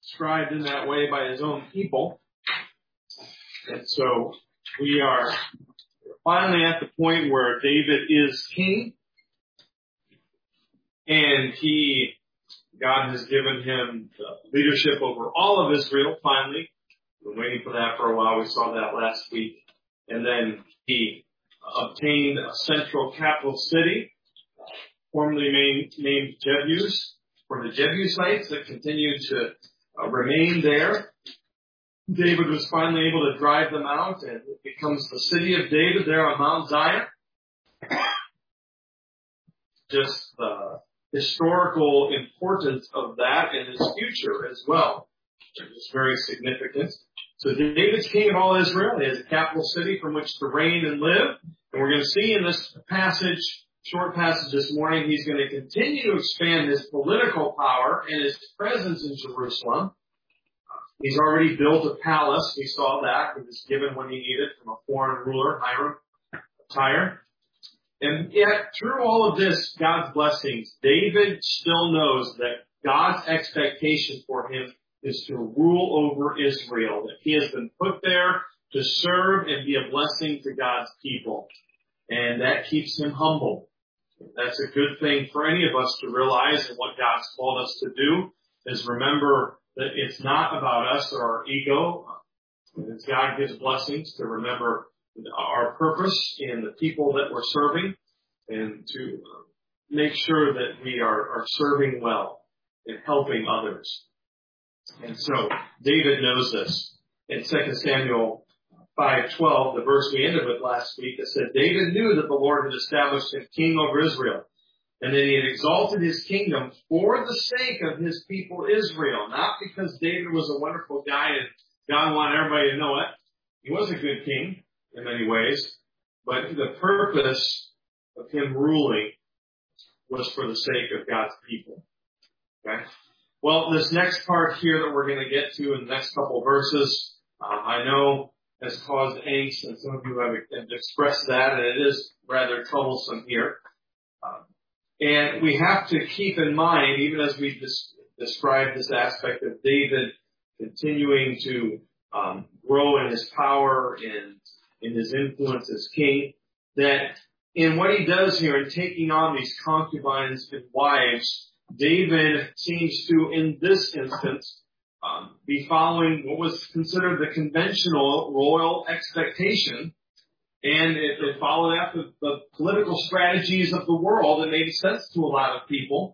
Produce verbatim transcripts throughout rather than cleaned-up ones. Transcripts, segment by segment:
described in that way by his own people. And so we are finally at the point where David is king, and he, God has given him leadership over all of Israel, finally. We've been waiting for that for a while. We saw that last week. And then he obtained a central capital city, formerly named, named Jebus, for the Jebusites that continued to uh, remain there. David was finally able to drive them out, and it becomes the city of David there on Mount Zion. Just the historical importance of that in his future as well is very significant. So David's king of all Israel. He has a capital city from which to reign and live. And we're going to see in this passage, short passage this morning, he's going to continue to expand his political power and his presence in Jerusalem. He's already built a palace. We saw that. It was given when he needed from a foreign ruler, Hiram of Tyre. And yet, through all of this, God's blessings, David still knows that God's expectation for him is to rule over Israel, that he has been put there to serve and be a blessing to God's people. And that keeps him humble. That's a good thing for any of us to realize, and what God's called us to do is remember that it's not about us or our ego. As God gives blessings, to remember our purpose in the people that we're serving, and to make sure that we are, are serving well and helping others. And so David knows this. In Second Samuel five twelve, the verse we ended with last week, it said, David knew that the Lord had established him king over Israel, and that he had exalted his kingdom for the sake of his people Israel. Not because David was a wonderful guy and God wanted everybody to know it. He was a good king in many ways, but the purpose of him ruling was for the sake of God's people. Okay? Well, this next part here that we're going to get to in the next couple of verses, uh, I know has caused angst, and some of you have expressed that, and it is rather troublesome here. Uh, and we have to keep in mind, even as we dis- describe this aspect of David continuing to um, grow in his power and in his influence as king, that in what he does here in taking on these concubines and wives, David seems to, in this instance, um, be following what was considered the conventional royal expectation, and it, it followed after the political strategies of the world. It made sense to a lot of people.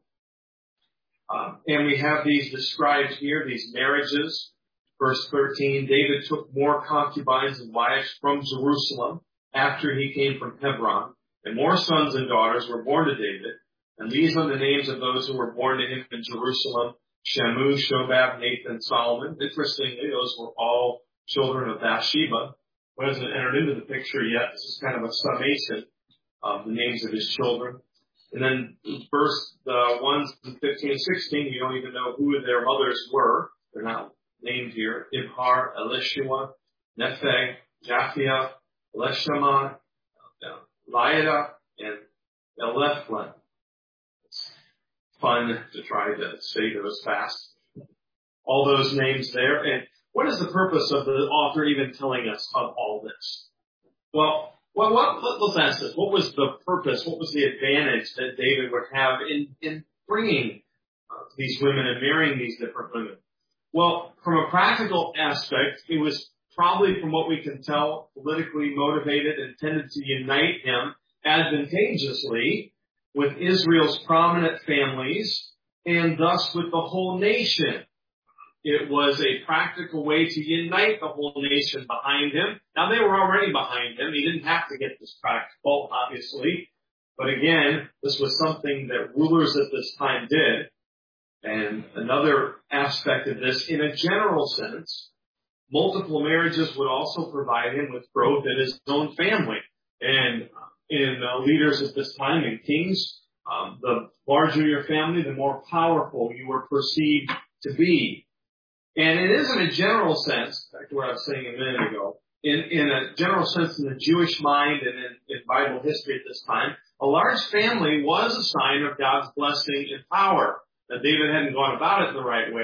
Um, and we have these described here, these marriages. Verse thirteen, David took more concubines and wives from Jerusalem after he came from Hebron, and more sons and daughters were born to David. And these are the names of those who were born to him in Jerusalem: Shamu, Shobab, Nathan, Solomon. Interestingly, those were all children of Bathsheba, who hasn't entered into the picture yet. This is kind of a summation of the names of his children. And then verse the ones in fifteen and sixteen, you don't even know who their mothers were. They're not named here. Ibhar, Elishua, Nepheg, Japhia, Elishama, Liada, and Elephlon. It's fun to try to say those fast. All those names there. And what is the purpose of the author even telling us of all this? Well, well what, let's ask this. What was the purpose? What was the advantage that David would have in, in bringing uh, these women and marrying these different women? Well, from a practical aspect, it was probably, from what we can tell, politically motivated and tended to unite him advantageously with Israel's prominent families and thus with the whole nation. It was a practical way to unite the whole nation behind him. Now, they were already behind him. He didn't have to get this practical, obviously. But again, this was something that rulers at this time did. And another aspect of this, in a general sense, multiple marriages would also provide him with growth in his own family. And in uh, leaders at this time, in kings, um, the larger your family, the more powerful you were perceived to be. And it is in a general sense, back to what I was saying a minute ago, in, in a general sense in the Jewish mind and in, in Bible history at this time, a large family was a sign of God's blessing and power. Now, David hadn't gone about it the right way,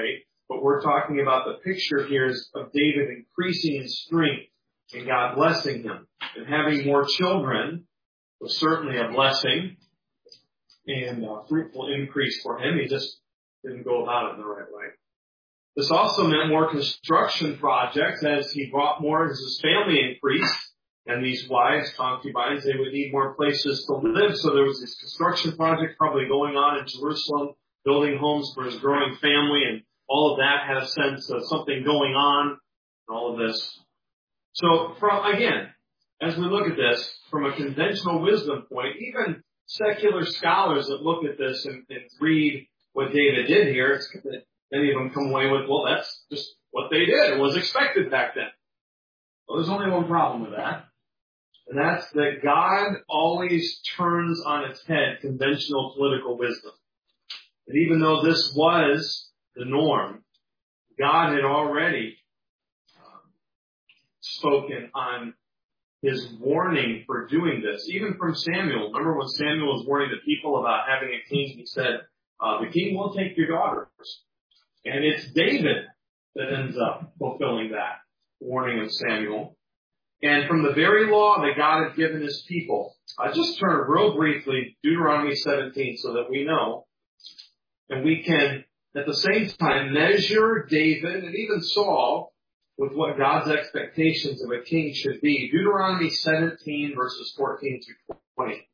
But we're talking about the picture here is of David increasing in strength and God blessing him. And having more children was certainly a blessing and a fruitful increase for him. He just didn't go about it in the right way. This also meant more construction projects as he brought more as his family increased. And these wives, concubines, they would need more places to live. So there was this construction project probably going on in Jerusalem, building homes for his growing family, and all of that had a sense of something going on, and all of this. So from, again, as we look at this, from a conventional wisdom point, even secular scholars that look at this and, and read what David did here, it's, many of them come away with, well, that's just what they did. It was expected back then. Well, there's only one problem with that. And that's that God always turns on its head conventional political wisdom. And even though this was the norm, God had already um, spoken on his warning for doing this, even from Samuel. Remember when Samuel was warning the people about having a king, he said, uh, the king will take your daughters. And it's David that ends up fulfilling that warning of Samuel. And from the very law that God had given his people, I just turn real briefly Deuteronomy seventeen so that we know. And we can, at the same time, measure David and even Saul with what God's expectations of a king should be. Deuteronomy seventeen, verses fourteen through twenty.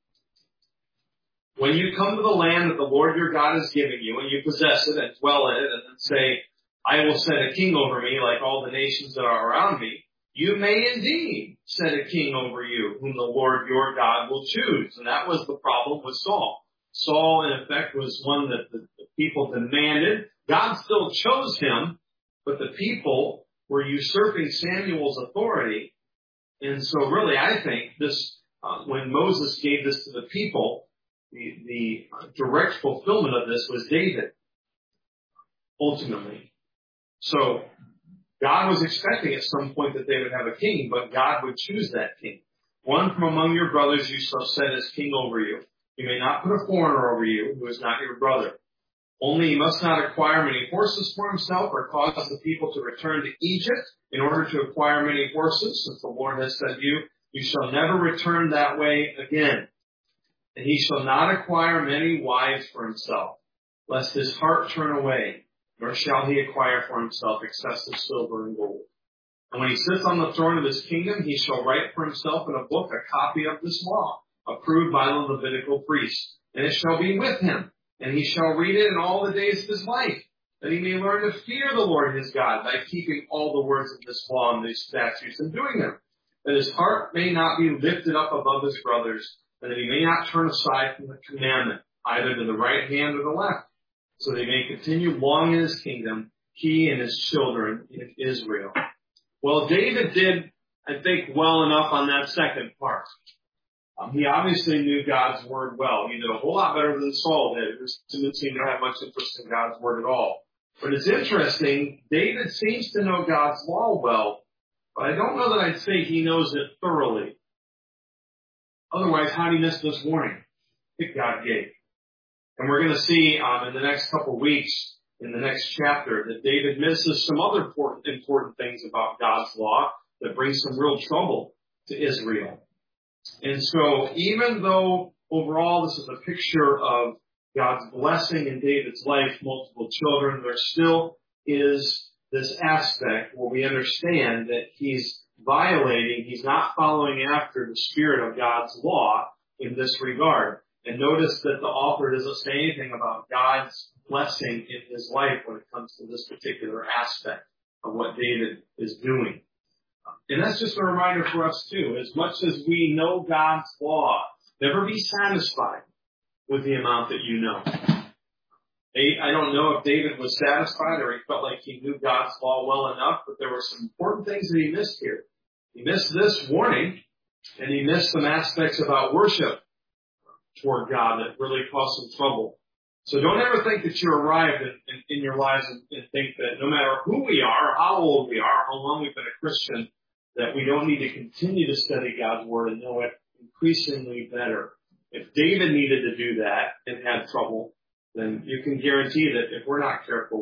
When you come to the land that the Lord your God is giving you, and you possess it and dwell in it, and then say, I will set a king over me like all the nations that are around me, you may indeed set a king over you, whom the Lord your God will choose. And that was the problem with Saul. Saul, in effect, was one that the, the people demanded. God still chose him, but the people were usurping Samuel's authority. And so really, I think this, uh, when Moses gave this to the people, the, the direct fulfillment of this was David, ultimately. So God was expecting at some point that they would have a king, but God would choose that king. One from among your brothers you shall set as king over you. You may not put a foreigner over you who is not your brother. Only he must not acquire many horses for himself or cause the people to return to Egypt in order to acquire many horses, since the Lord has said to you, you shall never return that way again. And he shall not acquire many wives for himself, lest his heart turn away, nor shall he acquire for himself excessive silver and gold. And when he sits on the throne of his kingdom, he shall write for himself in a book a copy of this law, approved by the Levitical priests. And it shall be with him, and he shall read it in all the days of his life, that he may learn to fear the Lord his God by keeping all the words of this law and these statutes and doing them, that his heart may not be lifted up above his brothers, and that he may not turn aside from the commandment, either to the right hand or the left, so that he may continue long in his kingdom, he and his children in Israel. Well, David did, I think, well enough on that second part. Um, he obviously knew God's word well. He did a whole lot better than Saul did, who didn't seem to have much interest in God's word at all. But it's interesting, David seems to know God's law well, but I don't know that I'd say he knows it thoroughly. Otherwise, how'd he miss this warning that God gave? And we're going to see um, in the next couple of weeks, in the next chapter, that David misses some other important, important things about God's law that bring some real trouble to Israel. And so even though overall this is a picture of God's blessing in David's life, multiple children, there still is this aspect where we understand that he's violating, he's not following after the spirit of God's law in this regard. And notice that the author doesn't say anything about God's blessing in his life when it comes to this particular aspect of what David is doing. And that's just a reminder for us too. As much as we know God's law, never be satisfied with the amount that you know. I don't know if David was satisfied or he felt like he knew God's law well enough, but there were some important things that he missed here. He missed this warning, and he missed some aspects about worship toward God that really caused some trouble. So don't ever think that you arrived in, in, in your lives and, and think that no matter who we are, how old we are, how long we've been a Christian, that we don't need to continue to study God's word and know it increasingly better. If David needed to do that and had trouble, then you can guarantee that if we're not careful, we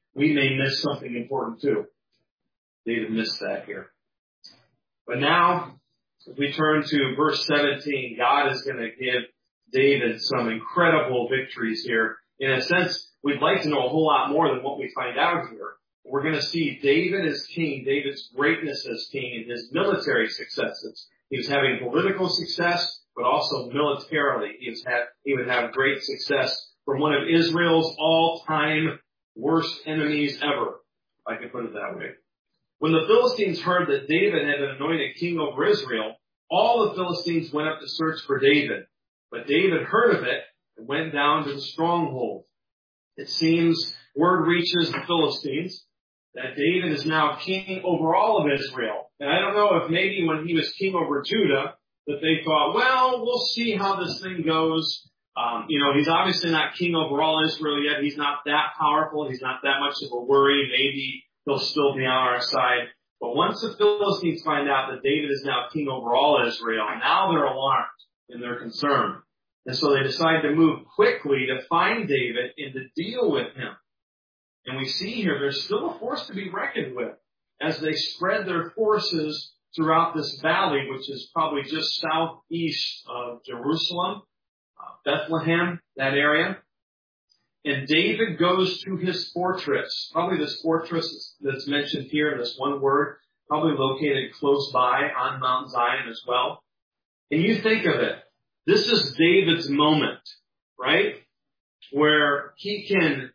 we may miss something important too. David missed that here. But now, if we turn to verse seventeen, God is going to give David some incredible victories here. In a sense, we'd like to know a whole lot more than what we find out here. We're going to see David as king, David's greatness as king, and his military successes. He was having political success, but also militarily. He, was had, he would have great success from one of Israel's all-time worst enemies ever, if I can put it that way. When the Philistines heard that David had been anointed king over Israel, all the Philistines went up to search for David. But David heard of it and went down to the stronghold. It seems word reaches the Philistines that David is now king over all of Israel. And I don't know if maybe when he was king over Judah that they thought, well, we'll see how this thing goes. Um, you know, he's obviously not king over all Israel yet. He's not that powerful. He's not that much of a worry. Maybe he'll still be on our side. But once the Philistines find out that David is now king over all Israel, now they're alarmed and they're concerned. And so they decide to move quickly to find David and to deal with him. And we see here there's still a force to be reckoned with as they spread their forces throughout this valley, which is probably just southeast of Jerusalem, uh, Bethlehem, that area. And David goes to his fortress, probably this fortress that's mentioned here in this one word, probably located close by on Mount Zion as well. And you think of it, this is David's moment, right? Where he can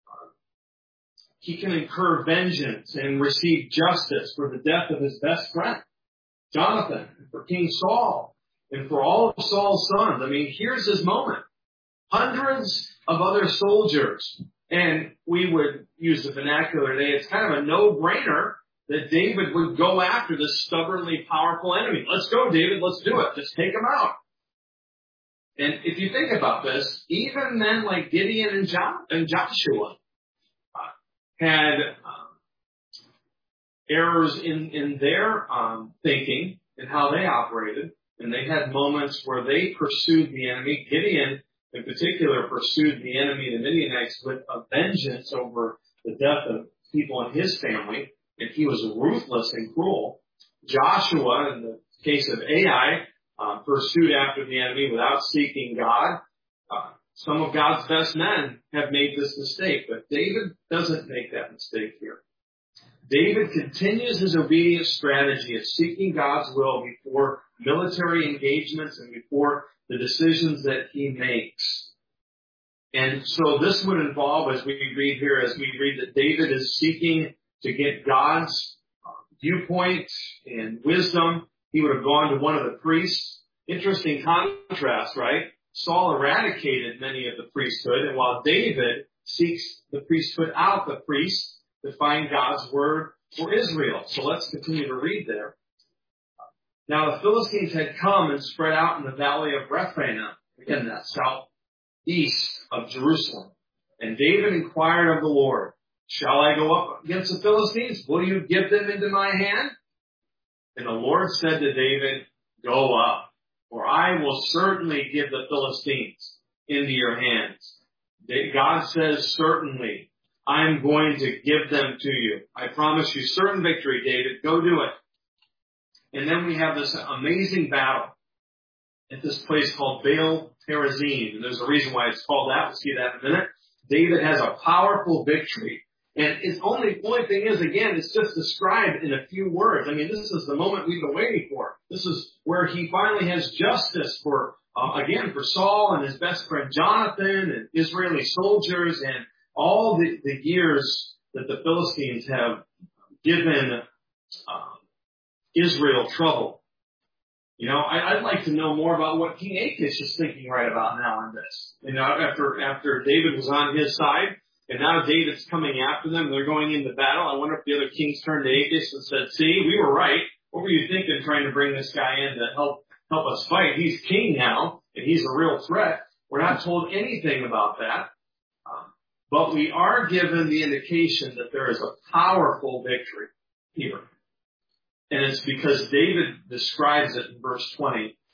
He can incur vengeance and receive justice for the death of his best friend, Jonathan, and for King Saul, and for all of Saul's sons. I mean, here's his moment. Hundreds of other soldiers, and we would use the vernacular today, it's kind of a no-brainer that David would go after this stubbornly powerful enemy. Let's go, David, let's do it. Just take him out. And if you think about this, even men like Gideon and, jo- and Joshua, had um, errors in, in their um, thinking and how they operated. And they had moments where they pursued the enemy. Gideon, in particular, pursued the enemy, the Midianites, with a vengeance over the death of people in his family. And he was ruthless and cruel. Joshua, in the case of Ai, uh, pursued after the enemy without seeking God. Uh, Some of God's best men have made this mistake, but David doesn't make that mistake here. David continues his obedient strategy of seeking God's will before military engagements and before the decisions that he makes. And so this would involve, as we read here, as we read that David is seeking to get God's viewpoint and wisdom. He would have gone to one of the priests. Interesting contrast, right? Saul eradicated many of the priesthood, and while David seeks the priesthood out the priests to find God's word for Israel. So let's continue to read there. Now the Philistines had come and spread out in the valley of Rephaim, again that's southeast of Jerusalem. And David inquired of the Lord, shall I go up against the Philistines? Will you give them into my hand? And the Lord said to David, go up. For I will certainly give the Philistines into your hands. God says, certainly, I'm going to give them to you. I promise you certain victory, David. Go do it. And then we have this amazing battle at this place called Baal Perazim. And there's a reason why it's called that. We'll see that in a minute. David has a powerful victory. And it's only, only thing is, again, it's just described in a few words. I mean, this is the moment we've been waiting for. This is where he finally has justice for, uh, again, for Saul and his best friend Jonathan and Israeli soldiers and all the, the years that the Philistines have given uh, Israel trouble. You know, I, I'd like to know more about what King Achish is thinking right about now in this. You know, after after David was on his side, and now David's coming after them. They're going into battle. I wonder if the other kings turned to Achish and said, see, we were right. What were you thinking trying to bring this guy in to help help us fight? He's king now, and he's a real threat. We're not told anything about that. Um, but we are given the indication that there is a powerful victory here. And it's because David describes it in verse twenty.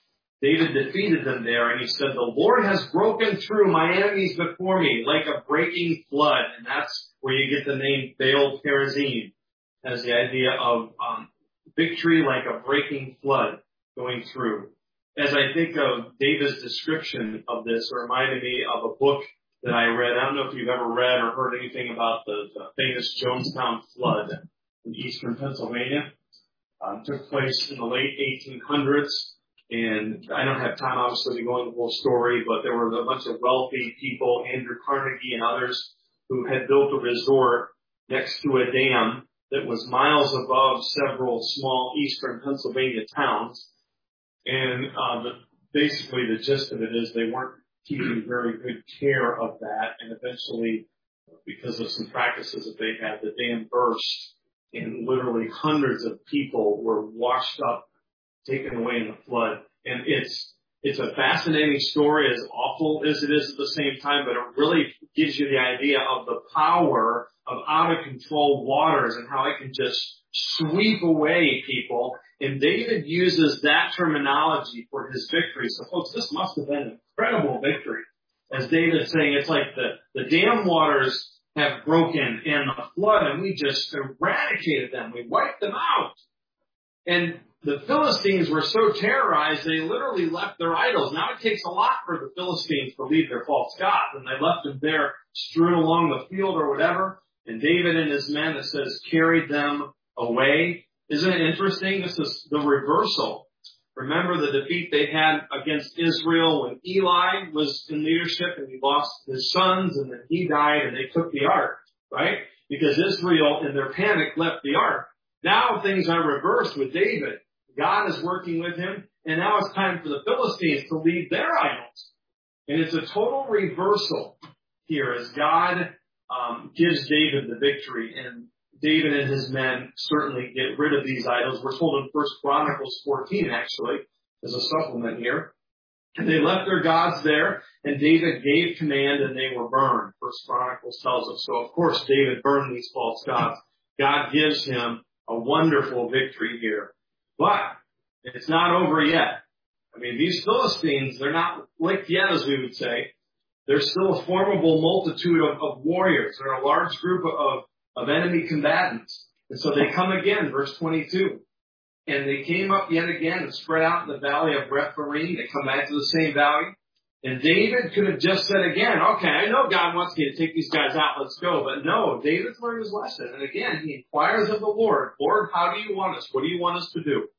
David defeated them there, and he said, the Lord has broken through my enemies before me like a breaking flood. And that's where you get the name Baal Perazim, as the idea of um, victory like a breaking flood going through. As I think of David's description of this, it reminded me of a book that I read. I don't know if you've ever read or heard anything about the, the famous Jonestown flood in eastern Pennsylvania. Um, took place in the late eighteen hundreds. And I don't have time, obviously, to go into the whole story, but there were a bunch of wealthy people, Andrew Carnegie and others, who had built a resort next to a dam that was miles above several small eastern Pennsylvania towns. And uh, the, basically the gist of it is they weren't keeping very good care of that. And eventually, because of some practices that they had, the dam burst, and literally hundreds of people were washed up, taken away in the flood. And it's, it's a fascinating story, as awful as it is at the same time, but it really gives you the idea of the power of out of control waters and how it can just sweep away people. And David uses that terminology for his victory. So folks, this must have been an incredible victory. As David's saying, it's like the, the dam waters have broken in the flood and we just eradicated them. We wiped them out. And the Philistines were so terrorized, they literally left their idols. Now it takes a lot for the Philistines to leave their false gods, and they left them there strewn along the field or whatever. And David and his men, it says, carried them away. Isn't it interesting? This is the reversal. Remember the defeat they had against Israel when Eli was in leadership and he lost his sons and then he died and they took the ark, right? Because Israel in their panic left the ark. Now things are reversed with David. God is working with him, and now it's time for the Philistines to leave their idols. And it's a total reversal here as God um, gives David the victory. And David and his men certainly get rid of these idols. We're told in First Chronicles fourteen, actually, as a supplement here. And they left their gods there, and David gave command, and they were burned. First Chronicles tells us. So, of course, David burned these false gods. God gives him a wonderful victory here. But it's not over yet. I mean, these Philistines, they're not licked yet, as we would say. They're still a formidable multitude of, of warriors. They're a large group of, of enemy combatants. And so they come again, verse twenty-two. And they came up yet again and spread out in the valley of Rephaim. They come back to the same valley. And David could have just said again, okay, I know God wants me to take these guys out, let's go. But no, David's learned his lesson. And again, he inquires of the Lord, Lord, how do you want us? What do you want us to do?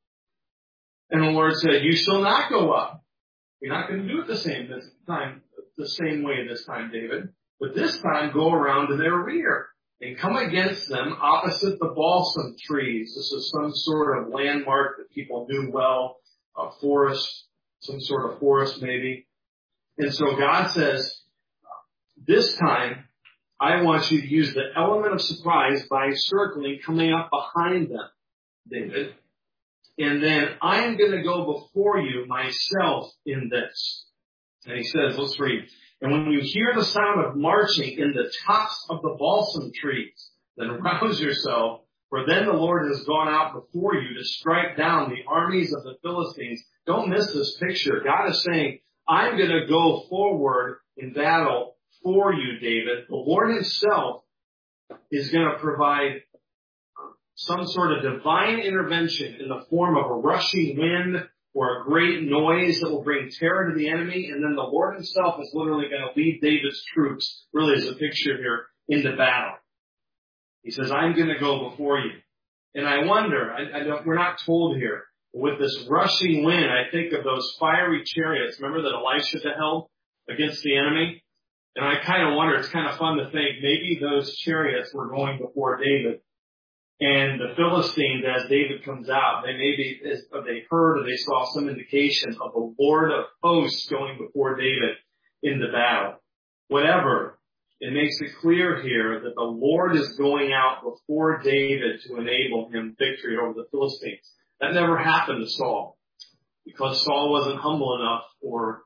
And the Lord said, you shall not go up. You're not going to do it the same this time, the same way this time, David. But this time, go around to their rear and come against them opposite the balsam trees. This is some sort of landmark that people knew well, a forest, some sort of forest maybe. And so God says, this time, I want you to use the element of surprise by circling, coming up behind them, David. And then I'm going to go before you myself in this. And he says, let's read. And when you hear the sound of marching in the tops of the balsam trees, then rouse yourself, for then the Lord has gone out before you to strike down the armies of the Philistines. Don't miss this picture. God is saying, I'm going to go forward in battle for you, David. The Lord himself is going to provide some sort of divine intervention in the form of a rushing wind or a great noise that will bring terror to the enemy. And then the Lord himself is literally going to lead David's troops, really as a picture here, into battle. He says, I'm going to go before you. And I wonder, I, I don't, we're not told here, with this rushing wind, I think of those fiery chariots, remember that Elisha held against the enemy? And I kind of wonder, it's kind of fun to think, maybe those chariots were going before David. And the Philistines, as David comes out, they maybe, they heard or they saw some indication of the Lord of hosts going before David in the battle. Whatever, it makes it clear here that the Lord is going out before David to enable him victory over the Philistines. That never happened to Saul because Saul wasn't humble enough or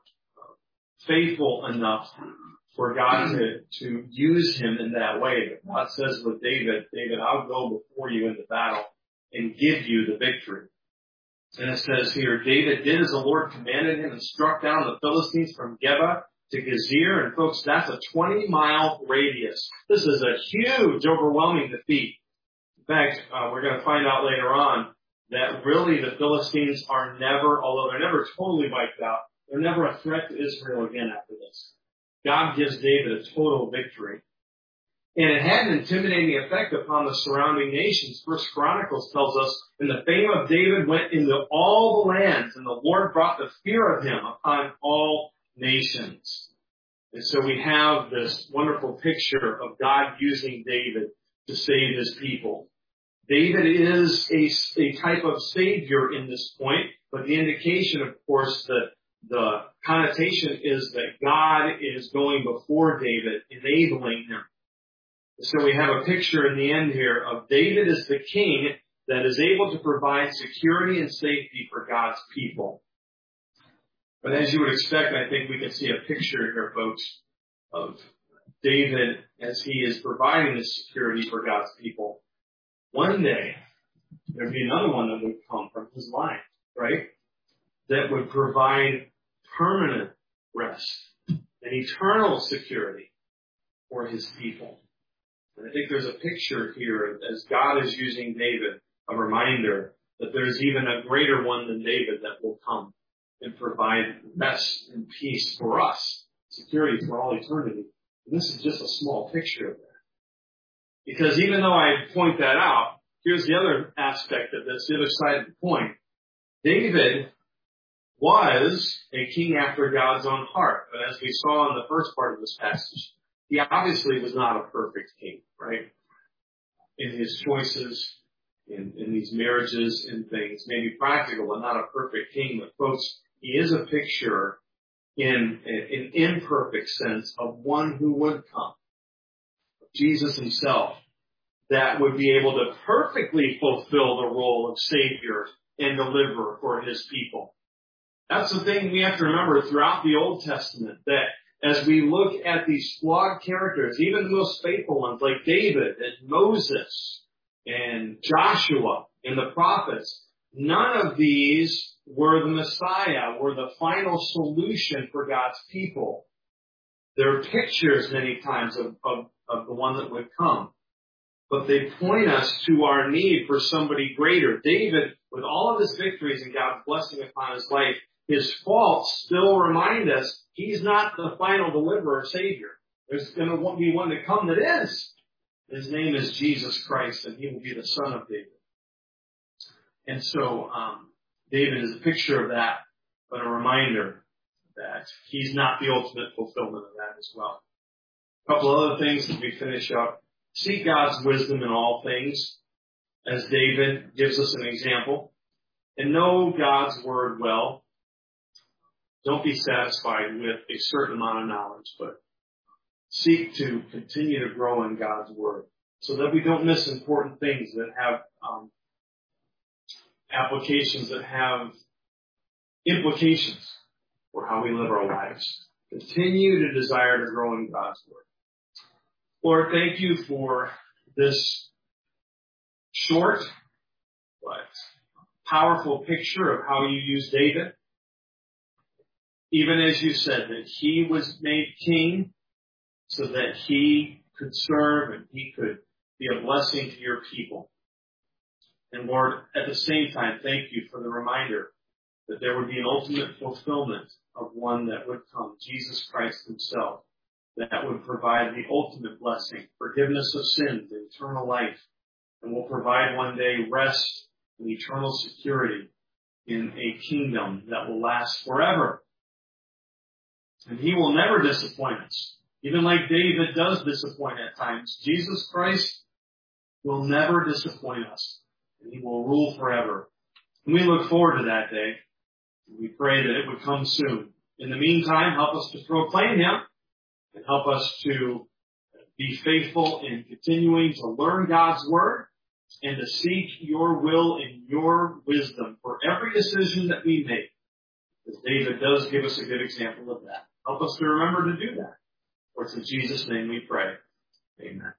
faithful enough for God to, to use him in that way. But God says with David, David, I'll go before you into battle and give you the victory. And it says here, David did as the Lord commanded him and struck down the Philistines from Geba to Gezer. And folks, that's a twenty mile radius. This is a huge, overwhelming defeat. In fact, uh, we're going to find out later on that really the Philistines are never, although they're never totally wiped out, they're never a threat to Israel again after this. God gives David a total victory. And it had an intimidating effect upon the surrounding nations. First Chronicles tells us, and the fame of David went into all the lands, and the Lord brought the fear of him upon all nations. And so we have this wonderful picture of God using David to save his people. David is a, a type of savior in this point, but the indication, of course, that the connotation is that God is going before David, enabling him. So we have a picture in the end here of David as the king that is able to provide security and safety for God's people. But as you would expect, I think we can see a picture here, folks, of David as he is providing this security for God's people. One day, there'd be another one that would come from his line, right? That would provide permanent rest and eternal security for his people. And I think there's a picture here as God is using David, a reminder that there's even a greater one than David that will come and provide rest and peace for us, security for all eternity. And this is just a small picture of that. Because even though I point that out, here's the other aspect of this, the other side of the coin. David was a king after God's own heart. But as we saw in the first part of this passage, he obviously was not a perfect king, right? In his choices, in, in these marriages and things, maybe practical, but not a perfect king. But folks, he is a picture in an imperfect sense of one who would come. Jesus himself, that would be able to perfectly fulfill the role of Savior and deliverer for his people. That's the thing we have to remember throughout the Old Testament, that as we look at these flawed characters, even the most faithful ones like David and Moses and Joshua and the prophets, none of these were the Messiah, were the final solution for God's people. They're pictures many times of, of, of the one that would come. But they point us to our need for somebody greater. David, with all of his victories and God's blessing upon his life, his faults still remind us he's not the final deliverer or savior. There's going to be one to come that is. His name is Jesus Christ, and he will be the son of David. And so um, David is a picture of that, but a reminder that he's not the ultimate fulfillment of that as well. A couple other things as we finish up. Seek God's wisdom in all things, as David gives us an example. And know God's word well. Don't be satisfied with a certain amount of knowledge, but seek to continue to grow in God's word so that we don't miss important things that have um, applications, that have implications for how we live our lives. Continue to desire to grow in God's word. Lord, thank you for this short but powerful picture of how you use David. Even as you said that he was made king so that he could serve and he could be a blessing to your people. And Lord, at the same time, thank you for the reminder that there would be an ultimate fulfillment of one that would come, Jesus Christ himself, that would provide the ultimate blessing, forgiveness of sins, and eternal life, and will provide one day rest and eternal security in a kingdom that will last forever. And he will never disappoint us. Even like David does disappoint at times, Jesus Christ will never disappoint us. And he will rule forever. And we look forward to that day. We pray that it would come soon. In the meantime, help us to proclaim him and help us to be faithful in continuing to learn God's word and to seek your will and your wisdom for every decision that we make. Because David does give us a good example of that. Help us to remember to do that. For it's in Jesus' name we pray. Amen.